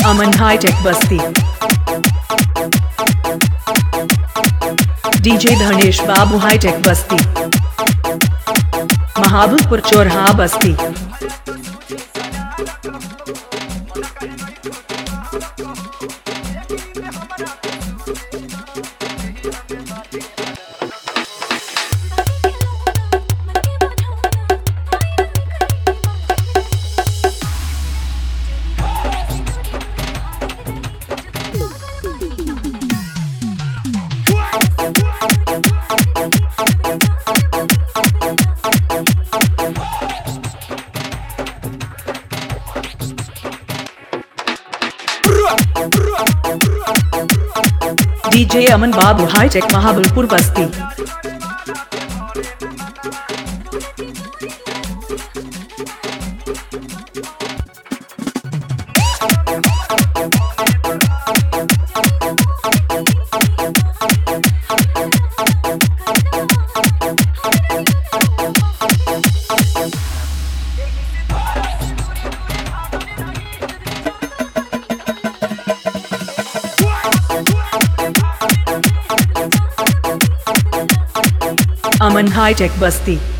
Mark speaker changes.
Speaker 1: अमन hi-tech बस्ती। DJ धनेश बाबू hi tech बस्ती। महाबलपुर चौराहा बस्ती। DJ Aman बाबू हाईटेक महाबलपुर बस्ती। अमन हाईटेक बस्ती।